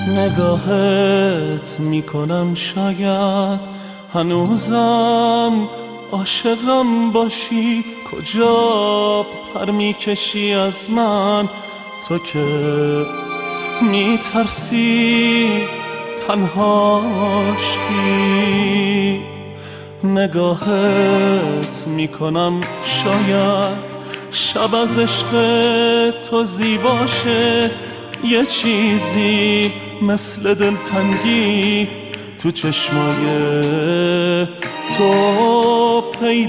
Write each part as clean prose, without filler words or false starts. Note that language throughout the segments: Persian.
نگاهت میکنم شاید هنوزم عاشقم باشی. کجا پر میکشی از من تو که میترسی تنهاشی؟ نگاهت میکنم شاید شب از عشق تو زیباشه، یه چیزی مثل دلتنگی تو چشمای تو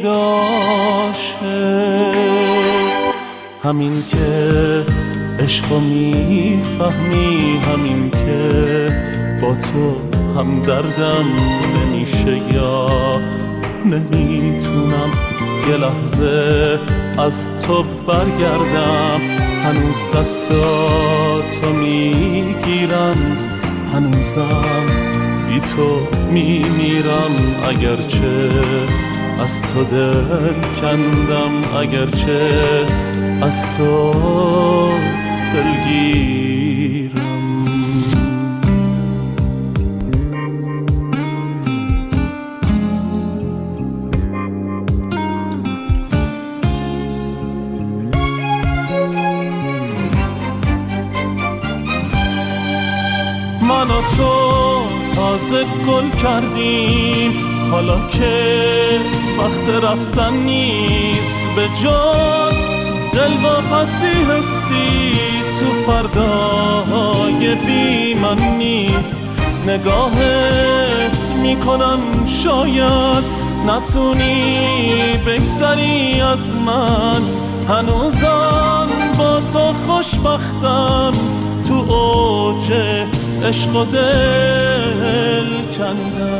پیداشه. همین که عشقو میفهمی، همین که با تو هم دردم نمیشه یا نمیتونم یه لحظه از تو برگردم. هنوز دستاتو میگیرم، هنوزم بی تو میمیرم. اگرچه از تو دل کندم، اگرچه از تو دلگیرم. من و تو تازه گل کردیم، حالا که وقت رفتن نیست. به جز دلواپسی حسی تو فردای بی من نیست. نگاهت میکنم شاید نتونی بگذری از من، هنوزم با تو خوشبختم. تو اوج عشق و دل کندم.